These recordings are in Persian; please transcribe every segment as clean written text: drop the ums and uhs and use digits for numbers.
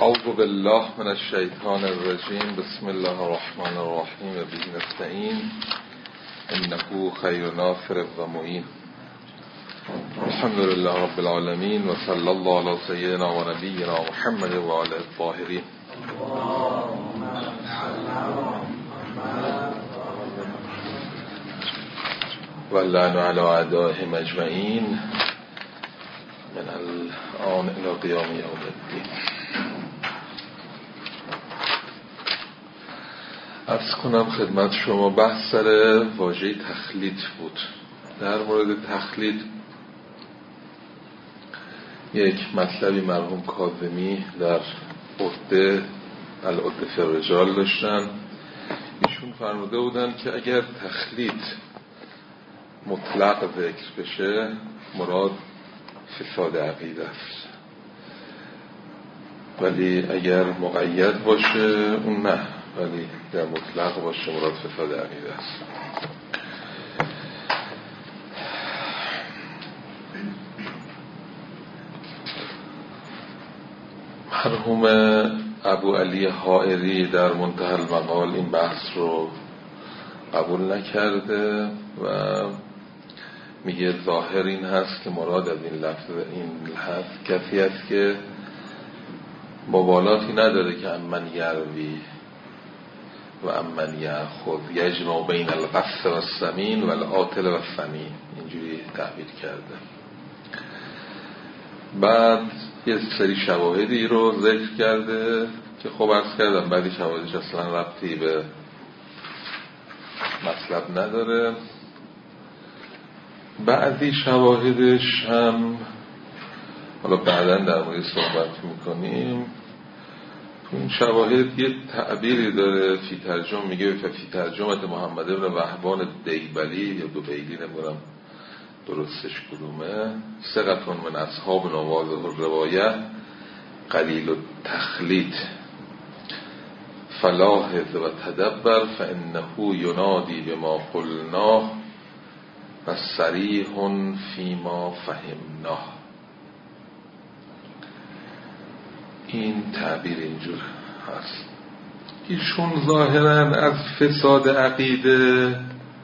اعوذ بالله من الشیطان الرجیم. بسم الله الرحمن الرحیم و به نستعین انه خیر ناصر و معین. الحمد لله رب العالمین و صلی الله علی سیدنا و نبینا محمد و آله الطاهرین. و اللعن علی اعدائهم اجمعین من الان الی قیام یوم الدین. عرض کنم خدمت شما بحث سر واژه تخلیط بود. در مورد تخلیط یک مطلبی مرحوم کاظمی در عده العده فی الرجال داشتن. ایشون فرموده بودن که اگر تخلیط مطلق ذکر بشه مراد فساد عقیده است، ولی اگر مقید باشه اون نه، ولی در مطلق باشه مراد فساد عقیده است. مرحوم ابو علی حائری در منتهی المقال این بحث رو قبول نکرده و میگه ظاهر این هست که مراد از این لفظ این هست کسی است که مبالاتی نداره که امن یروی و امن یأخذ یجمع بین القص و السمین و العاطل و السمین، اینجوری تعبیر کرده. بعد یه سری شواهدی رو ذکر کرده که خب عرض کردم بعدی شواهدش اصلا ربطی به مطلب نداره. بعضی شواهدش هم حالا بعداً در مورد صحبت میکنیم. تو این شواهد یه تعبیری داره فی ترجمه، میگه فی ترجمه محمد ابن وهبان دیبلی یا دوبیلی، نمیدونم درستش کدومه، ثقة من اصحاب نواظه الروایه قلیل التخلیط فلاحظ و تدبر فانه ینادی بما قلناه و صریح فیما فهمناه. این تعبیر اینجور هست. ایشون ظاهرا از فساد عقیده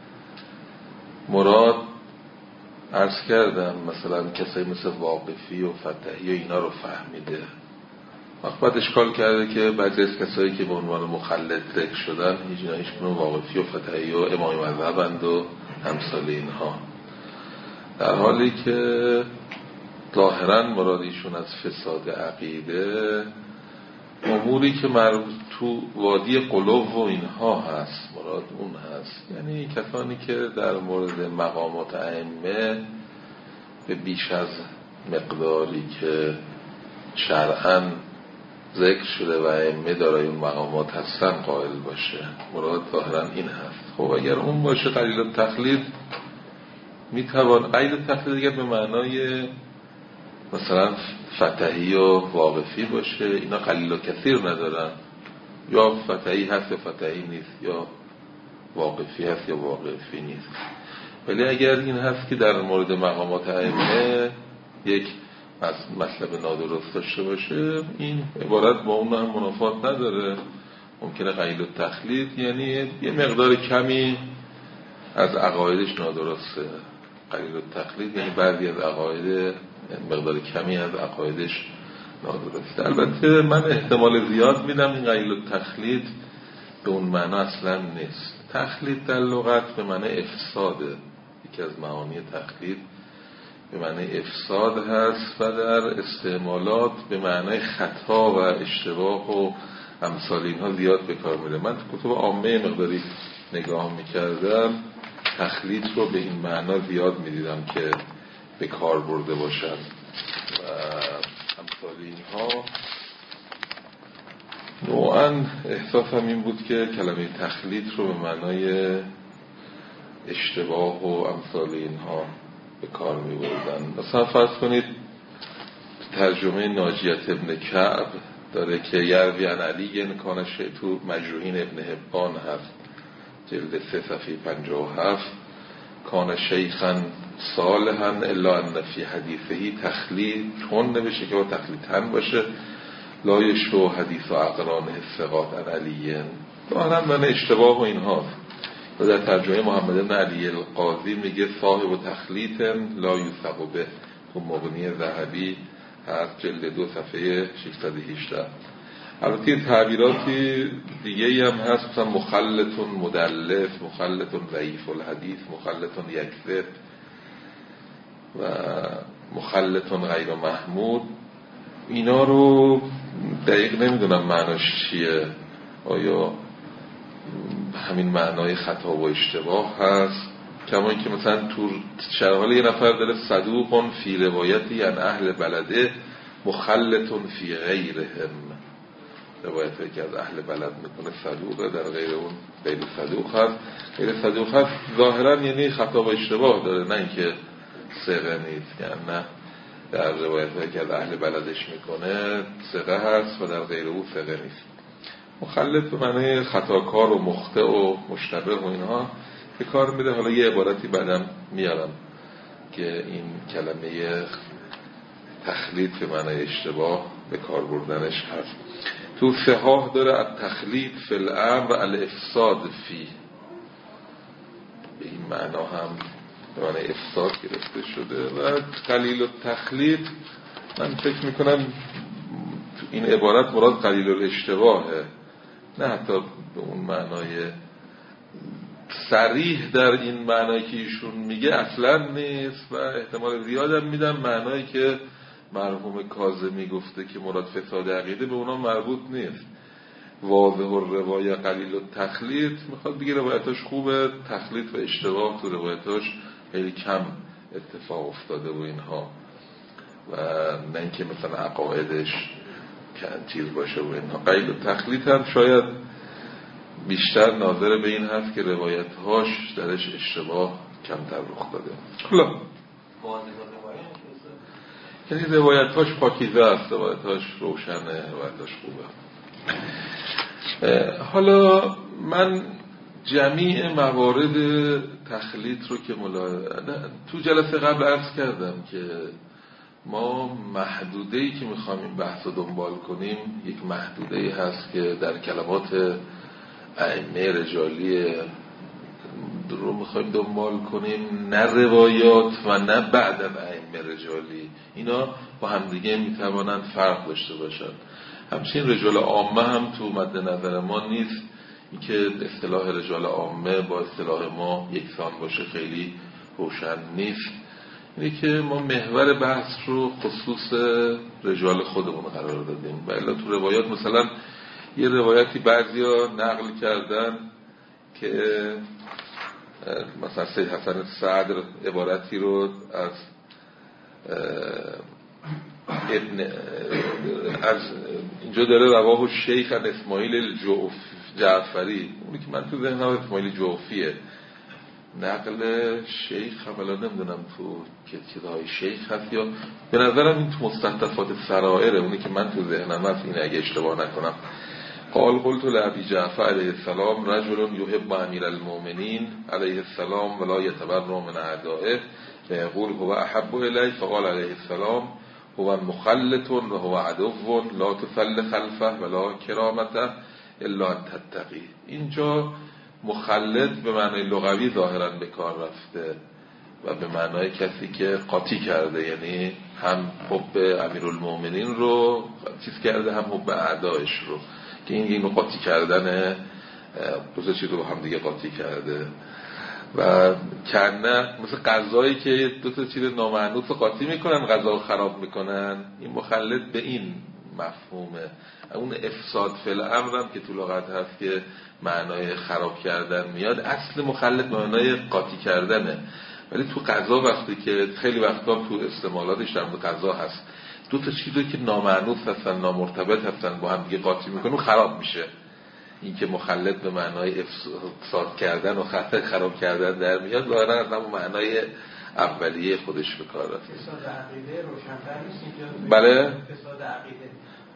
مراد عرض کردم مثلا کسایی مثل واقفی و فتحی و اینا رو فهمیده. بعد اشکال کرده که بعضی از کسایی که به عنوان مخلد ذکر شدن هیچ کنون واقفی و فتحی و امام مذهبند و همسال اینها، در حالی که ظاهرا مرادیشون از فساد عقیده اموری که مربوط تو وادی قلوب و اینها هست، مراد اون هست. یعنی کسانی که در مورد مقامات ائمه به بیش از مقداری که شرعاً ذکر شده و ائمه دارای اون مقامات هستن قائل باشه، مراد ظاهرا این هست. خب اگر اون باشه قلیل التخلیط میتوان قلیل التخلیط دیگه به معنای مثلا فتحی و واقفی باشه، اینا قلیل و کثیر ندارن، یا فتحی هست یا فتحی نیست، یا واقفی هست یا واقفی نیست. ولی اگر این هست که در مورد مقامات ائمه یک مطلب نادرست داشته باشه، این عبارت با اون هم منافات نداره. ممکنه قلیل التخلیط یعنی یه مقدار کمی از عقایدش نادرسته. قلیل التخلیط یعنی بعضی از عقاید مقدار کمی از عقایدش نادرسته. البته من احتمال زیاد میدم این قلیل التخلیط به اون معنا اصلا نیست. تخلیط در لغت به معنی افساده. یکی از معانی تخلیط به معنی افساد هست و در استعمالات به معنی خطا و اشتباه و امثال اینها زیاد به کار میره. من تو کتب عامه مقداری نگاه میکردم، تخلیط رو به این معنا زیاد میدیدم که به کار برده باشن و امثال اینها. نوعا احساسم این بود که کلمه تخلیط رو به معنای اشتباه و امثال اینها به کار می بردن. مثلا فرض کنید ترجمه ناجیت ابن کعب داره که یروی عن علی کان تو مجروحین ابن حبان هست، جلد 3 صفحه 57، کان شیخا صالحا الا ان فی حدیثهی تخلیطون نبشه که با تخلیطن باشه لا یشبه حدیث و اقرانه ثقات عن علیین، ظاهرا من اشتباه و اینهاست. و در ترجمه محمد بن علی القاضی میگه صاحب و تخلیط لا یوثق به، تو مغنی ذهبی هست جلد 2 صفحه 618. البته تعبیراتی دیگه هم هست، مثلا مخلط مدلس، مخلط ضعیف الحدیث، مخلط یکذب و مخلط غیر محمود. اینا رو دقیق نمیدونم معناش چیه، آیا همین معنای خطا و اشتباه هست؟ کما اینکه مثلا تو شرحال یه نفر داره صدوق فی روایتی یعنی اهل بلده مخلط فی غیرهم، روایت هایی که از اهل بلد میکنه صدوقه، در غیر اون غیر صدوق هست. غیر صدوق هست ظاهرا یعنی خطا و اشتباه داره، نه اینکه ثقه نیست، یعنی نه در روایت هایی که از اهل بلدش میکنه ثقه هست و در غیر او ثقه نیست. مخلط به معنی خطاکار و مخطئ و مشتبه و اینها به کار میده. حالا یه عبارتی بعدم میارم که این کلمه تخلیط به معنی اشتباه به کار بردنش هست. تو صحاح داره التخلیط فی الامر و الافساد فی، به این معنا هم به معنی افساد گرفته شده. و قلیل التخلیط من فکر میکنم این عبارت مراد قلیل الاشتباهه، نه حتی به اون معنای صریح در این معنایی که ایشون میگه اصلا نیست. و احتمال زیادم میدم معنایی که مرحوم کاظمی گفته که مراد فساد عقیده به اونا مربوط نیست. واضح الروایه قلیل التخلیط میخواد بگه روایتاش خوبه، تخلیط و اشتباه تو روایتاش خیلی کم اتفاق افتاده و اینها، و نه اینکه مثلا عقایدش چیز باشه و اینها. قلیل التخلیط هم شاید بیشتر ناظر به این هست که روایتهاش درش اشتباه کمتر رخ داده. حالا یعنی روایتهاش پاکیزه است، روایتهاش روشنه، روایتهاش خوبه. حالا من جمیع موارد تخلیط رو که تو جلسه قبل عرض کردم که ما محدوده‌ای که میخوام این بحث رو دنبال کنیم یک محدوده‌ای هست که در کلمات ائمه رجالی رو میخوایم دنبال کنیم، نه روایات و نه بعد از ائمه رجالی. اینا با همدیگه میتوانند فرق داشته باشند. همچنین رجال عامه هم تو مد نظر ما نیست. این که اصطلاح رجال عامه با اصطلاح ما یکسان باشه خیلی روشن نیست. اینه که ما محور بحث رو خصوص رجال خودمون قرار دادیم. و الا تو روایات مثلا یه روایتی بعضیا نقل کردن که مثلا سید حسن صدر عبارتی رو از اینجا داره رواه شیخ اسماعیل جعفری، اونی که من تو ذهنم اسماعیل جعفیه، نقل شیخ حالا نمیدونم تو کتابای شیخ هست یا به نظرم این تو مستنطفات سرائره، اونی که من تو ذهنم هست، این اگه اشتباه نکنم. قال قلت لأبي جعفر علیه السلام رجل یحب امیر المؤمنین علیه السلام ولا یتبرأ من اعدائه فیقول هو احب الی، فقال علیه السلام هو مخلط و هو عدو لا تسل خلفه ولا کرامته الا ان تتقی. اینجا مخلط به معنی لغوی ظاهرا به کار رفته و به معنای کسی که قاطی کرده، یعنی هم حب امیرالمومنین رو چیز کرده هم حب اعدایش رو، که اینو قاطی کردن دو تا چیز رو هم دیگه قاطی کرده. و کنه مثل غذایی که دو تا چیز نامحنوس رو قاطی میکنن غذا رو خراب میکنن، این مخلط به این مفهومه. اون افساد فی الامر هم که تو لغت هست که معنای خراب کردن میاد، اصل مخلط معنای قاطی کردنه. ولی تو غذا وقتی که خیلی وقتا تو استعمالاتش در غذا هست دو تا چیزی که نامعنوس هستن نامرتبط هستن با هم دیگه قاطی میکنن و خراب میشه. این که مخلط به معنای افساد کردن و خراب کردن در میاد، ظاهرا از همون معنای اولیه خودش به کار رفته. فساد عقیده روشن‌تر نیست اینجا؟ بله؟ فساد عقیده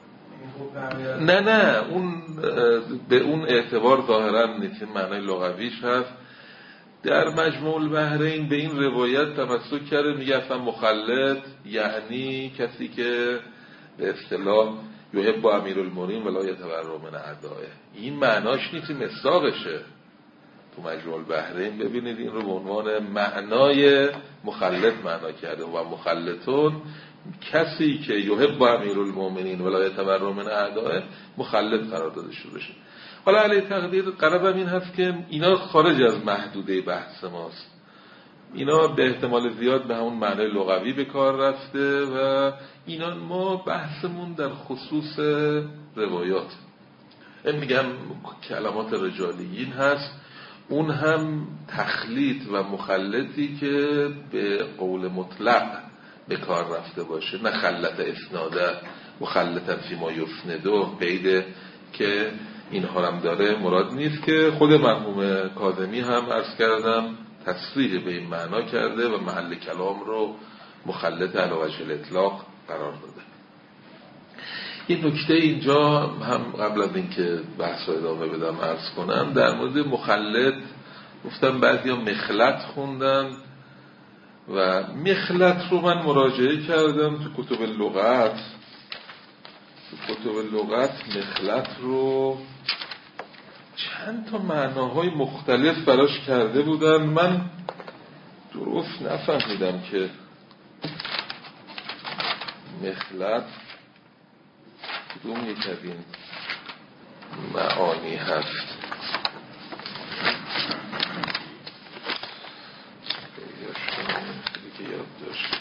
نه اون به اون اعتبار ظاهرا نیست، معنای لغویش هست. در مجموع البحرین به این روایت تمسک کرده، میگه اصلا مخلط یعنی کسی که به اصطلاح یحب امیرالمومنین ولا یتبرأ من اعدائه. این معناش نیست، مصداقشه. تو مجموع البحرین ببینید این رو به عنوان معنای مخلط معنا کرده و مخلطون کسی که یحب امیرالمومنین ولا یتبرأ من اعدائه مخلط قرار داده شده شه. حالا علی تقدیر قرارم این هست که اینا خارج از محدوده بحث ماست، اینا به احتمال زیاد به همون معنی لغوی به کار رفته و اینا ما بحثمون در خصوص روایات. این میگم کلمات رجالیین هست، اون هم تخلیط و مخلطی که به قول مطلق به کار رفته باشه، نه خلط اسناده مخلطا فیما یسنده قیده که اینها هم داره مراد نیست، که خود مرحوم کاظمی هم عرض کردم تصریح به این معنا کرده و محل کلام رو مخلط علی وجه الاطلاق قرار داده. این نکته اینجا هم قبل از اینکه بحث رو ادامه بدم عرض کنم، در مورد مخلط گفتم بعضیا مخلط خوندن و مخلط رو من مراجعه کردم تو کتب لغت. تو کتب لغت مخلط رو چند تا معناهای مختلف براش کرده بودن، من درست نفهمیدم که مخلط کدوم یک از این معانی هست. که یاد داشت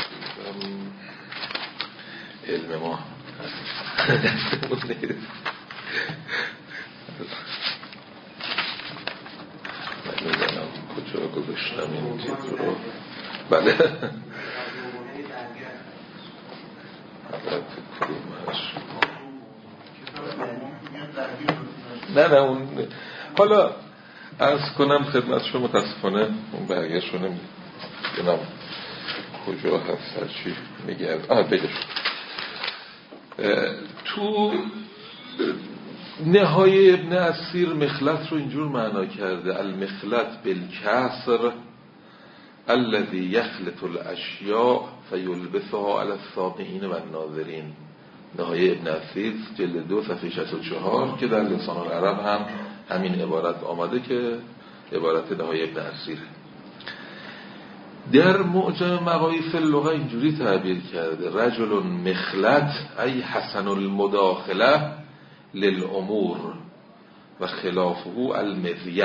علم ما دستمون نیست. من میدنم کجا گذاشتم این تیتر رو. بله نه اون حالا عرض کنم خدمت شما، متاسفانه اون برگشت رو نمیدونم کجا هست، هرچی میگرد بگش. تو نهای ابن اسیر مخلط رو اینجور معنا کرده: المخلط بالکسر الذي يخلط الاشیاء فیلبسها علی السامعین و الناظرین. نهای ابن اسیر جلد 2 صفحه 64 که در لسان العرب هم همین عبارت آمده که عبارت نهای ابن اسیره. در معجم مقاییس اللغه اینجوری تعبیر کرده: رجل مخلط ای حسن المداخله للامور و خلافه المذیل.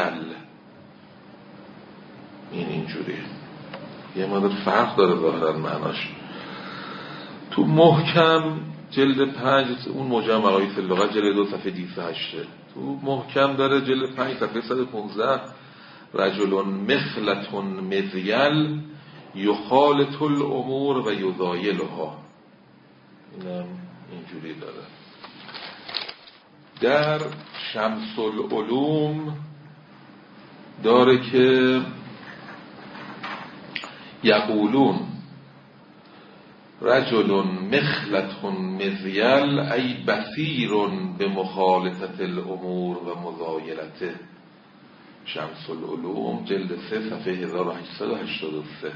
اینجوری یه مقدار فرق داره ظاهرا معناش. تو محکم جلد 5 اون معجم مقاییس اللغه جلد 2 صفحه 208 تو محکم داره جلد 5 صفحه 115: رجل مخلط مذیل یخالط الامور و یضایلها. اینم اینجوری داره. در شمس العلوم داره که یقولون رجل مخلط مذیل ای بصیر به مخالطت الامور و مضایلته. شمس العلوم جلد 3 صفحه 1883.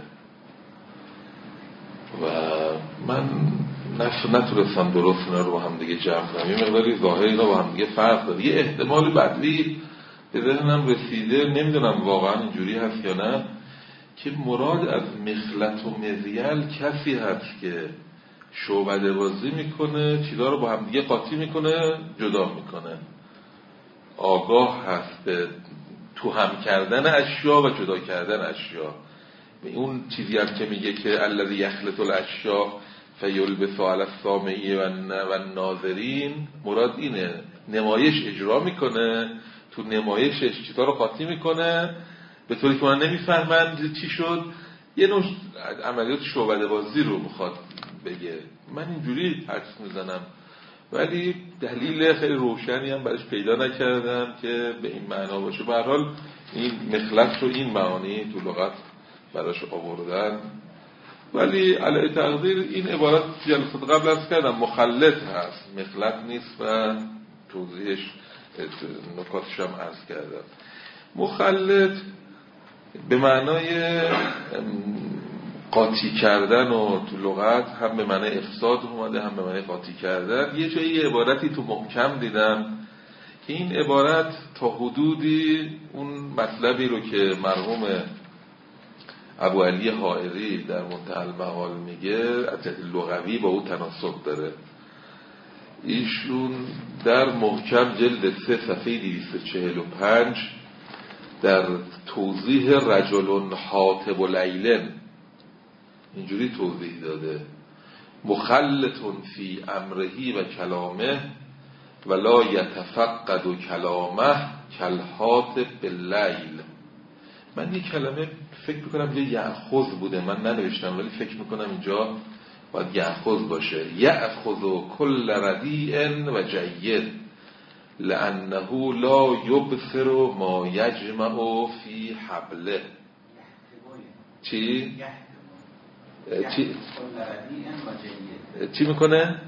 و من نتونستم درست اینا رو با هم دیگه جمع کنم، یه مقداری ظاهر اینا با هم دیگه فرق داره. یه احتمال بعدی به ذهنم رسیده، نمیدونم واقعا اینجوری هست یا نه، که مراد از مخلط و مذیل کسی هست که شعبده بازی میکنه، چیزا رو با هم دیگه قاطی میکنه، جدا میکنه، آگاه هست به تو هم کردن اشیا و جدا کردن اشیا. اون چیزی هم که میگه که الذی یخلط الاشیا فیلبس علی السامعین و الناظرین، مراد اینه، نمایش اجرا میکنه، تو نمایشش چیزا رو قاطی میکنه به طوری که من نمیفهمن چی شد. یه نوع عملیات شعبده بازی رو میخواد بگه. من اینجوری حدس میزنم، ولی دلیل خیلی روشنی هم برش پیدا نکردم که به این معنا باشه. به هر حال این مخلط رو این معانی تو لغت براش آوردن، ولی علی تقدیر این عبارت جلسات قبل از کردم مخلط هست، مخلط نیست و توضیحش نکاتش هم عرض کردم. مخلط به معنای قاطی کردن و تو لغت هم به معنی افساد اومده هم به معنی قاطی کردن. یه جایی یه عبارتی تو محکم دیدم که این عبارت تا حدودی اون مطلبی رو که مرحوم ابو علی حائری در منتهی المقال میگه از جهت لغوی با او تناسب داره. ایشون در محکم جلد 3 صفحه 245 در توضیح رجل حاطب لیلن اینجوری توضیح داده: مخلط فی امرهی و کلامه ولا یتفقد کلامه کالحاطب باللیل. من این کلمه فکر میکنم یه یأخذ بوده، من ننوشتم ولی فکر میکنم اینجا باید یأخذ باشه. یأخذ کل ردیء و جید لانه لا یبصر ما یجمع فی حبله. چی؟ چی میکنه؟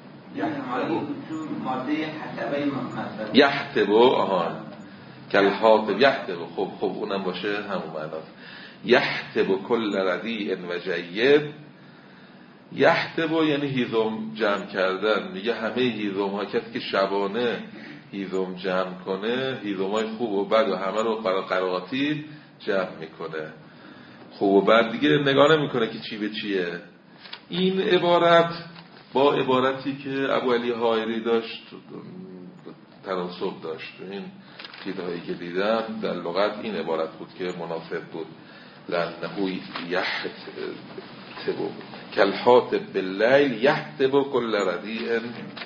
یحتبو. آها کالحاطب یحتبو. خب اونم باشه همون معناست. یحتبو کل ردیء و جید. یحتبو یعنی هیزم جمع کردن. میگه همه هیزم ها، کسی که شبانه هیزم جمع کنه هیزم های خوب و بد و همه رو قراقاتی جمع میکنه. خوب و بد دیگه نگاه نمیکنه که چی به چیه. این عبارت با عبارتی که ابو علی حائری داشت تناسب داشت. این چیزهایی که دیدم در لغت این عبارت بود که مناسب بود. لانه یحتبو کالحاطب باللیل یحتبو کل ردیء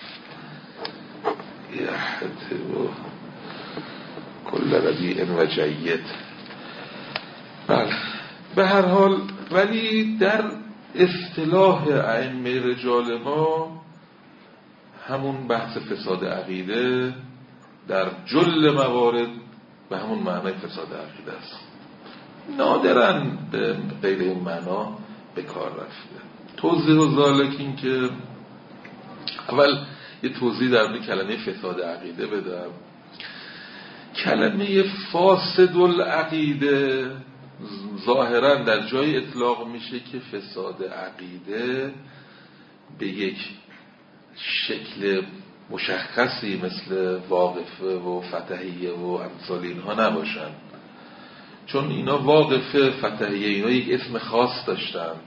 یحتبو کل ردیء و جید. بله به هر حال ولی در اصطلاح ائمه رجال ما همون بحث فساد عقیده در جل موارد به همون معنی فساد عقیده است. نادراً به غیر این معنا به کار رفته. توضیح و ذالک این که اول یه توضیح در مورد کلمه فساد عقیده بدم. کلمه فاسد العقیده ظاهراً در جای اطلاق میشه که فساد عقیده به یک شکل مشخصی مثل واقفه و فتحیه و امثال اینها نباشن، چون اینا واقفه فتحیه اینا یک اسم خاص داشتند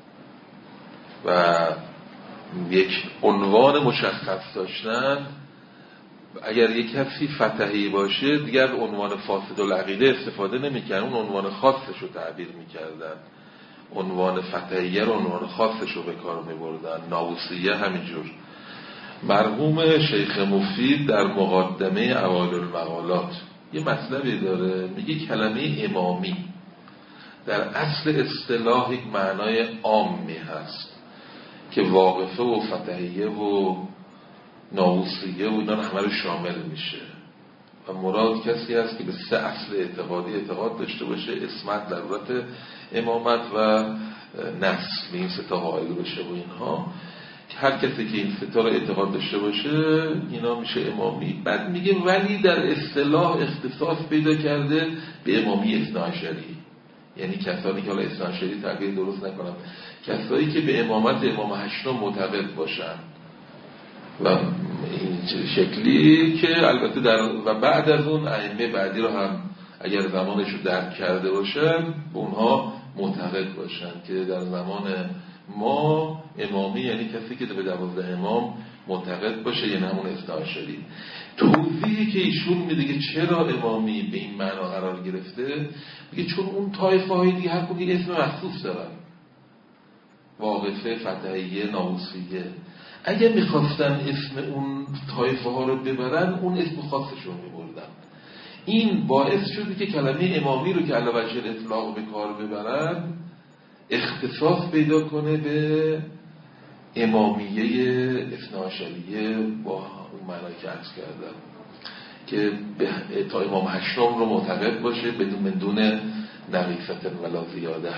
و یک عنوان مشخص داشتند. اگر یک کسی فتحی باشه دیگر عنوان فاسد العقیده استفاده نمی‌کردن، اون عنوان خاصش رو تعبیر می‌کردن. عنوان فتحیه رو عنوان خاصش رو به کار می‌بردن. ناوسیه همینجور. مرحوم شیخ مفید در مقدمه اوائل المقالات یه مطلبی داره، میگه کلمه امامی در اصل اصطلاح یک معنای عامی هست که واقفه و فتحیه و ناوسیه و اینا همه رو شامل میشه و مراد کسی هست که به 3 اصل اعتقادی اعتقاد داشته باشه: اسمت، ضرورت امامت و نسل. به این 3 تا قائل بشه و اینها. هر کسی که این 3 تا رو اعتقاد داشته باشه اینا میشه امامی. بعد میگه ولی در اصطلاح اختصاص پیدا کرده به امامی اثناعشری، یعنی کسانی که حالا اثناعشری تعبیر درست نکنم، کسایی که به امامت امام هشتم معتقد باشن و این شکلی که البته در و بعد از اون ائمه بعدی رو هم اگر زمانش رو درک کرده باشن به اونها معتقد باشن که در زمان ما امامی یعنی کسی که به 12 امام معتقد باشه، یعنی همون اثناعشری. توضیحی که ایشون میده که چرا امامی به این معنا قرار گرفته، میگه چون اون طایفه های دیگه هر کدوم اسم مخصوص دارن: واقفه، فتحیه، ناوسیه. اگه میخواستن اسم اون طایفه ها رو ببرن اون اسم خاصش رو میبردن. این باعث شده که کلمه امامی رو که علی وجه اطلاق به کار ببرن اختصاص پیدا کنه به امامیه اثناعشریه با اون معنی که عرض کردم که تا امام هشتم رو معتقد باشه بدون نقیصت ولا زیاده.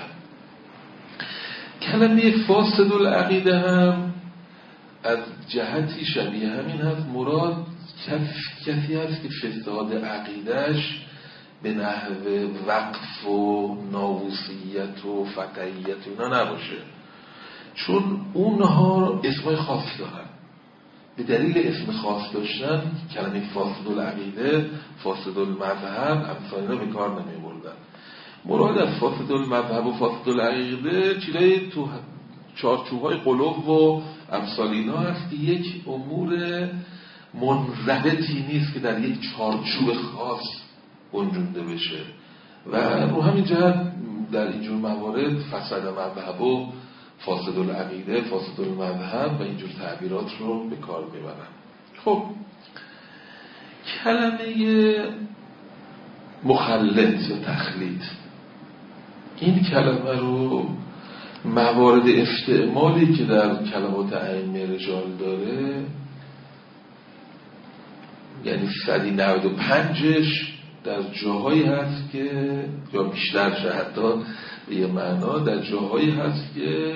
کلمه فاسد العقیده هم از جهتی شبیه همین هست. مراد کسی هست که فساد عقیدهش به نحو وقف و ناووسیت و فتحیت و اینا نباشه، چون اونها اسمای خاصی دارن. به دلیل اسم خاص داشتن کلمه فاسد العقیده، فاسد المذهب امثال اینا به کار نمی بردن. مراد از فاسد المذهب و فاسد العقیده چیزای تو چارچوب‌های قلوب و امثال اینا هست که یک امور منضبطی نیست که در یک چارچوب خاص گنجونده بشه و رو همین جهت در اینجور موارد فساد مذهب و فاسد العقیده، فاسد المذهب و اینجور تعبیرات رو به کار میبرن. خب کلمه مخلط یا تخلیط، این کلمه رو موارد استعمالی که در کلمات ائمه رجال داره، یعنی 195ش در جاهایی هست که یا بیشتر حتی به یه معنا در جاهایی هست که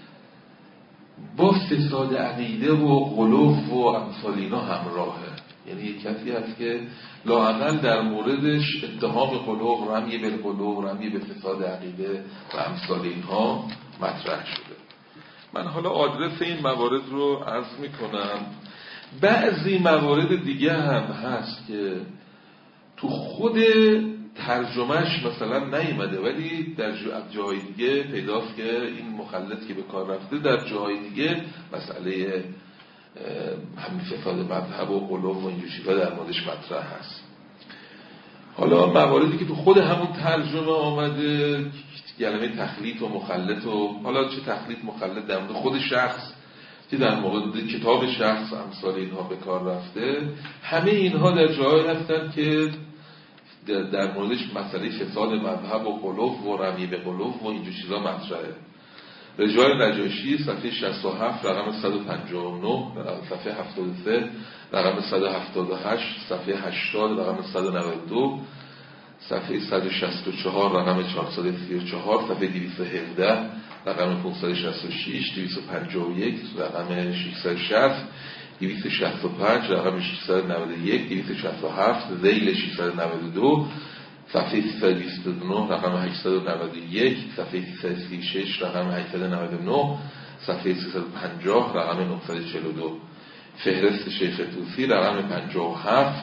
با فساد عقیده و غلو و امثال اینا همراهه. یعنی یک کسی هست که لااقل در موردش اتهام غلو، رمی به غلو، رمی به فساد عقیده و امثال اینها مطرح شده. من حالا آدرس این موارد رو عرض میکنم. بعضی موارد دیگه هم هست که تو خود ترجمهش مثلا نیامده ولی در جای دیگه پیداست که این مخلط که به کار رفته در جای دیگه مسئله همین فساد مذهب و غلو و اینجور چیزا در موردش مطرح هست. حالا مواردی که تو خود همون ترجمه آمده، کلمه تخلیط و مخلط و حالا چه تخلیط مخلط در مورد خود شخص که در مورد کتاب شخص امثال اینها به کار رفته، همه اینها در جایی هستن که در موردش مسئله فساد مذهب و غلو و رمی به غلو و اینجور چیزا مطرحه. رجال نجاشی صفحه 67 رقم 159 صفحه 73 رقم 178 صفحه 80 رقم 192 صفحه 164 رقم 434 صفحه 217 رقم 566 251 رقم 660 265 رقم 691 267 ذیل 692 صفحه 329 رقم 891 صفحه 336 رقم 899 صفحه 350 رقم 942 فهرست شیخ طوسی رقم 57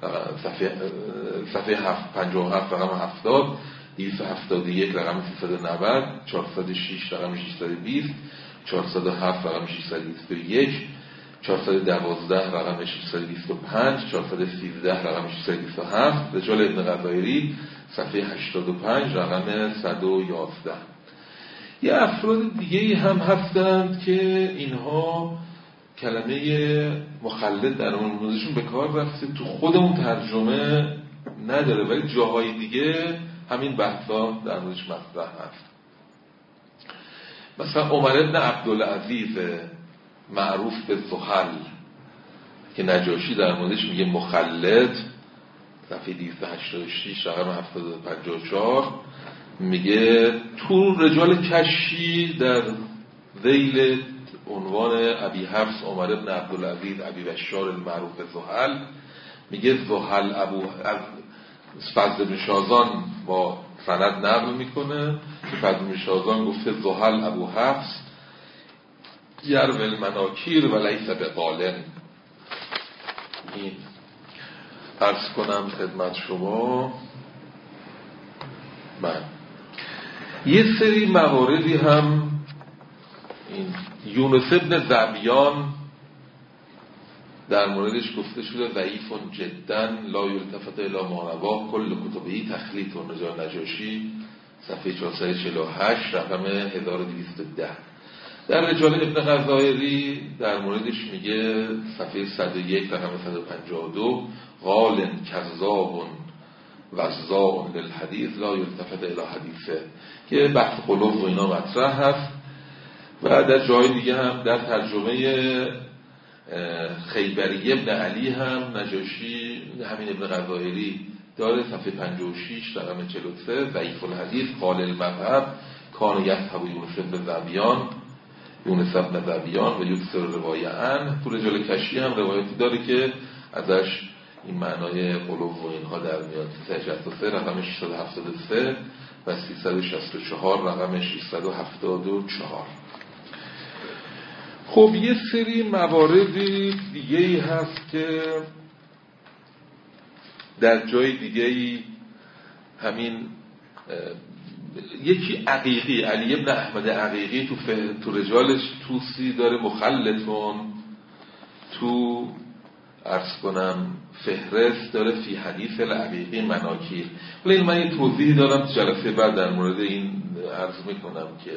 صفحه 57 رقم 70 271 رقم 390 406 رقم 620 407 رقم 621 412 رقم 625 413 رقم 627 رجال ابن غزایری صفحه 85 رقم 111. یه افراد دیگه هم هستند که اینها کلمه مخلط در اون موردشون به کار رفته، تو خود اون ترجمه نداره ولی جاهای دیگه همین بحثا در موردش مطرح هست. مثلا عمر ابن عبدالعزیز معروف به زحل که نجاشی در موردش میگه مخلط، صفحه 286 رقم 754 میگه تو رجال کشی در ذیل عنوان ابی حفص عمر ابن عبدالعزیز ابی بشار المعروف به زحل میگه زحل ابو فضل بن شازان با سند نقل میکنه که فضل بن شازان گفته زحل ابو حفص یرو المناکیر و لیس بقالن. این عرض کنم خدمت شما. من یه سری مواردی هم این یونس ابن ذبیان در موردش گفته شده ضعیف جدا لا یلتفت الی ما رواه کل کتبی تخلیط و رجال نجاشی صفحه 448 رقم 1210. در رجال ابن غزایری در موردش میگه صفحه 101 رقم 152 قال کذاب وزاع للحدیث لا یلتفت الی حدیثه که بحث قلوب و اینا مطرح هست. و در جای دیگه هم در ترجمه خیبری ابن علی هم نجاشی همین ابن غزایری داره صفحه 56 رقم 43 ضعیف الحدیث قال المذهب کان یذهب یونس ابن ذبیان و یکثر روایه عن. تو رجال کشی هم روایتی داره که ازش این معنای قلوب و اینها در میاد. 363 رقم 673 و 364 رقم 674. خب یه سری مواردی دیگه‌ای هست که در جای دیگه‌ای همین یکی عقیقی، علی ابن احمد عقیقی تو رجالش توسی داره مخلطون، تو عرض کنم فهرست داره فی حدیث العقیقی مناکیر. ولی من یه توضیحی دارم جلسه بعد در مورد این عرض میکنم که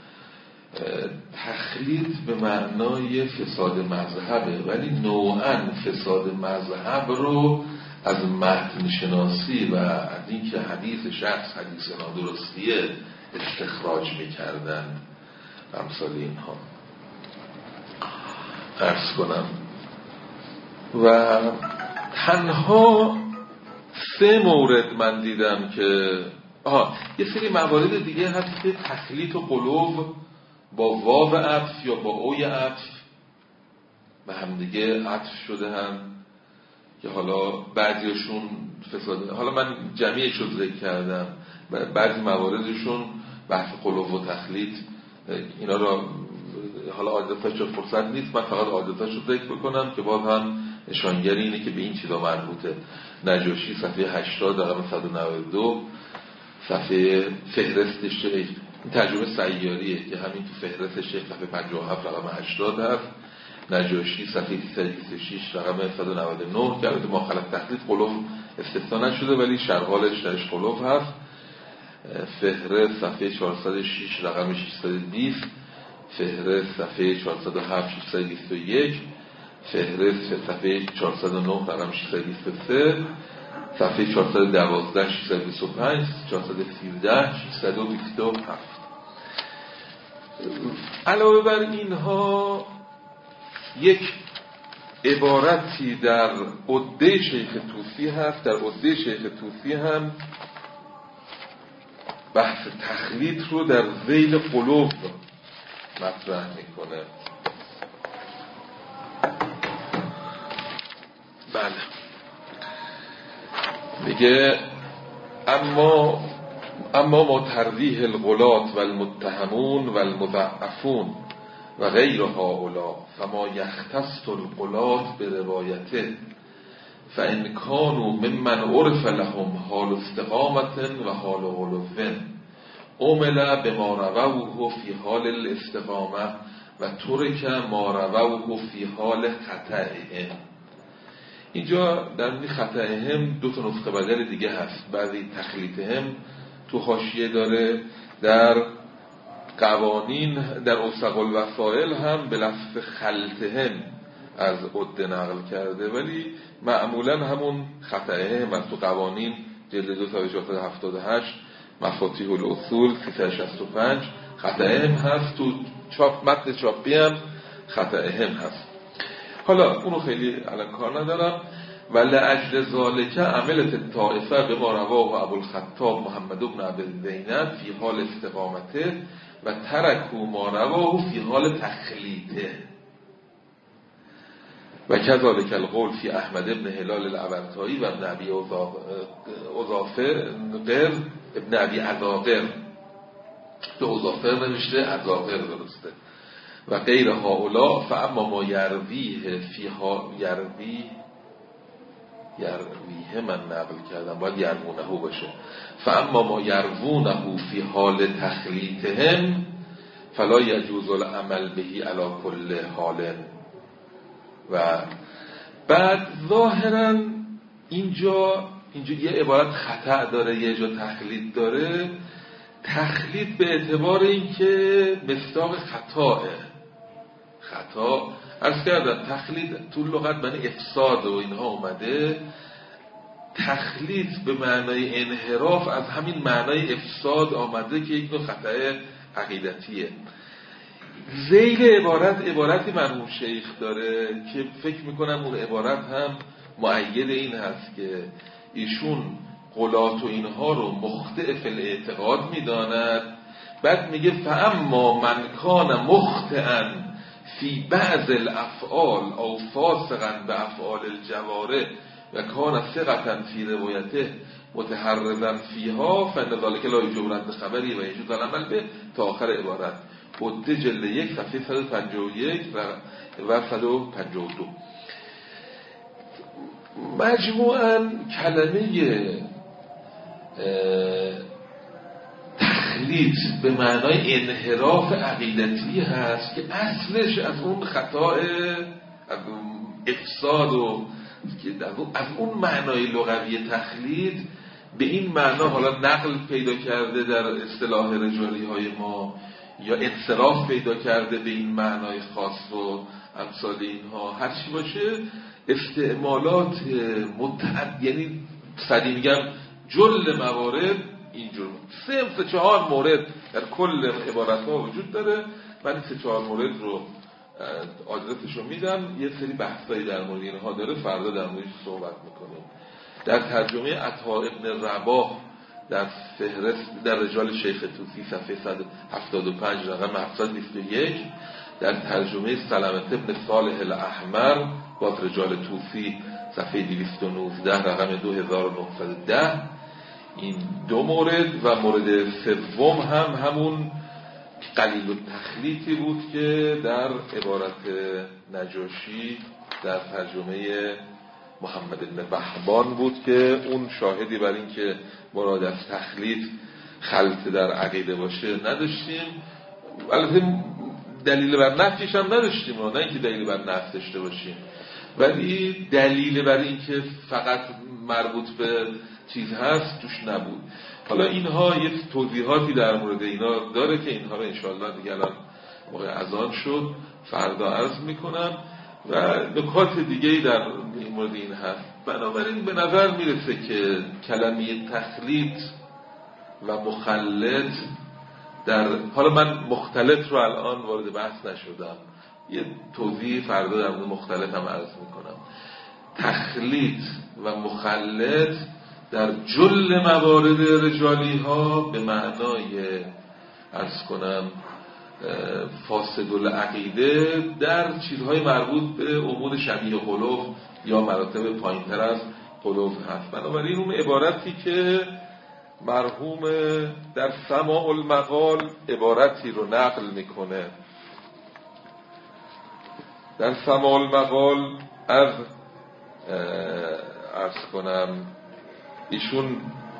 تخلیط به معنای فساد مذهبه، ولی نوعاً فساد مذهب رو از متن شناسی و از اینکه حدیث شخص حدیث نادرستیه استخراج میکردن امثال اینها عرض کنم. و تنها 3 مورد من دیدم که یه سری موارد دیگه هست که تخلیط و قلوب با واو عطف یا با اوی عطف به هم دیگه عطف شده هم که حالا بعضیشون فساد، حالا من جمعیش رو ذکر کردم، بعضی مواردشون بحث قلوب و تخلیط اینا رو حالا عادتاش رو فرصت نیست، من فقط عادتاش رو ذکر بکنم که باز هم نشانگری اینه که به این چیزا مربوطه. نجاشی صفحه 80 رقم 192 صفحه فهرست شیخ، این ترجمه سیاریه که همین تو فهرست شیخ صفحه 57 رقم 80 هست. نجاشی صفحه 326 رقم 199 که البته ما خلق تخلیط قلوب استثنا نشده ولی شرحالش درش قلوب هست. فهرست صفحه 406 رقم 620، فهرست صفحه 407 621، فهرست صفحه 409 رقم 623، صفحه 412 625 413 627. علاوه بر اینها یک عبارتی در عده شیخ طوسی هست. در عده شیخ طوسی هم بحث تخلیط رو در ذیل قلوب مطرح میکنه. بله میگه اما ما تردیح الغلات و المتهمون و المضعفون و غیر هؤلاء فما یختص الغلات به روایته فان کانوا ممن عرف لهم حال استقامت و حال غلوٍ عمل بما رووه فی حال الاستقامه و ترک ما رووه فی حال خطئهم. اینجا در مورد خطئهم 2 تا نسخه بدل دیگه هست. بعضی تخلیطهم تو حاشیه داره، در قوانین در اوثق الوسائل هم به لفظ خلطهم از عده نقل کرده، ولی معمولا همون خطئهم از تو قوانین جلد 2 صفحه 478 مفاتیح الاصول 365 خطئهم هست، تو متن چاپی هم خطئهم هست. حالا اونو خیلی الان کار ندارم. ولی اجل ذالک عملت الطائفه به ما رواه ابوالخطاب محمد بن عبد زینب فی حال استقامته و ترکوا ما رواه فی حال تخلیطه و کذالک القول فی احمد بن هلال العبرتایی و ابن ابی عزافر ابن ابی عزاقر، تو عزافر نوشته عزاقر درسته، و غیر هؤلاء فاما ما یرویه فیها یرویه من نقل کردم باید یروونه باشه، فاما ما یروونه فی حال تخلیطهم فلا یجوز العمل بهی علی کل حال. و بعد ظاهرا اینجا یه عبارت خطأ داره، یه جا تخلیط داره. تخلیط به اعتبار اینکه مصداق خطا عرض کردم، تخلیط تو لغت معنی افساد و اینها اومده، تخلیط به معنای انحراف از همین معنای افساد آمده که یک نوع خطأ عقیدتیه. ذیل عبارتی مرحوم شیخ داره که فکر میکنم اون عبارت هم مؤید این هست که ایشون غلات و اینها رو مخطئ فی الاعتقاد میداند. بعد میگه فاما من کان مخطئا فی بعض الافعال او فاسقا به افعال الجواره و کان ثقة فی روایته متحرزا فیها فان ذلک لا یجوز رد خبری و یجوز العمل به تا آخر عبارت. بوده جلد 1 صفحه 151 و 152. مجموعاً کلمه تخلیط به معنای انحراف عقیدتی هست که اصلش از اون خطا از افساد و از اون معنای لغوی تخلیط به این معنا حالا نقل پیدا کرده در اصطلاح رجالی های ما یا انصراف پیدا کرده به این معنای خاص و امثال اینها. هر چی باشه استعمالات یعنی صدی میگم جل موارد اینجور 3-4 مورد در کل عبارت ها وجود داره. من 3-4 مورد رو آدرسش رو میدم، یه سری بحثایی در مورد اینها داره، فردا در موردش صحبت میکنیم. در ترجمه عطا ابن رباح در فهرست در رجال شیخ طوسی صفحه 175 رقم 721، در ترجمه سلامت ابن صالح الاحمر باز رجال طوسی صفحه 219 رقم 2910 این 2 مورد و مورد سوم هم همون قلیل التخلیطی بود که در عبارت نجاشی در ترجمه محمد بن بهبان بود که اون شاهدی بر این که مراد از تخلیط خلط در عقیده باشه نداشتیم. البته دلیل بر نفیش هم نداشتیم، نه اینکه دلیل بر نفی داشته باشیم، ولی دلیل بر این که فقط مربوط به چیز هست توش نبود. حالا اینها یه توضیحاتی در مورد اینا داره که اینها رو انشاءالله دیگه الان موقع اذان شد فردا عرض میکنم و نکات دیگه‌ای در مورد این هست. بنابراین به نظر میرسه که کلمه تخلیط و مخلط حالا من مختلط رو الان وارد بحث نشدم، یه توضیح فردا در مورد مختلط هم عرض میکنم. تخلیط و مخلط در جل موارد رجالی ها به معنای عرض کنم فاسد العقیده در چیزهای مربوط به امور شبیه خلوف یا مراتب پایین‌تر از خلوف هست. بنابراین اون عبارتی که مرحوم در سماع المقال عبارتی رو نقل میکنه، در سماع المقال از عرض کنم ایشون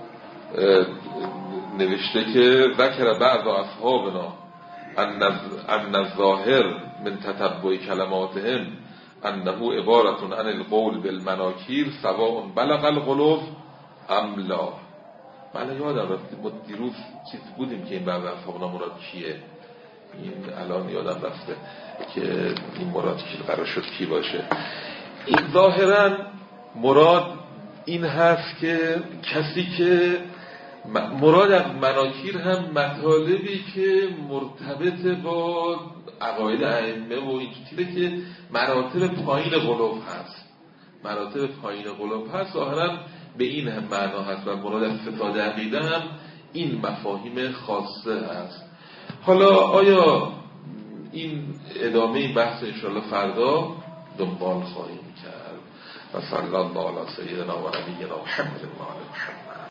نوشته که ذکر بعض اصحابنا ان الظاهر من تتبع کلماتهم انه عبارت عن القول بالمناکیر سواء بلغ الغلو ام لا. من یادم رفت دیروز چیز بودیم که این بعض اصحابنا مراد کیه، این الان یادم رفته که این مراد کی قرار شد کی باشه. این ظاهرا مراد این هست که کسی که مراد از مناکیر هم مطالبی که مرتبط با عقاید ائمه و این چیزی که مراتب پایین غلو هست، مراتب پایین غلو هست، ظاهرا به این هم معنا هست و مراد از فساد عقیده هم این مفاهیم خاصه هست. حالا آیا این ادامه این بحث انشاءالله فردا دنبال خواهیم کرد. و صلی الله علی سیدنا و نبینا محمد و علی محمد.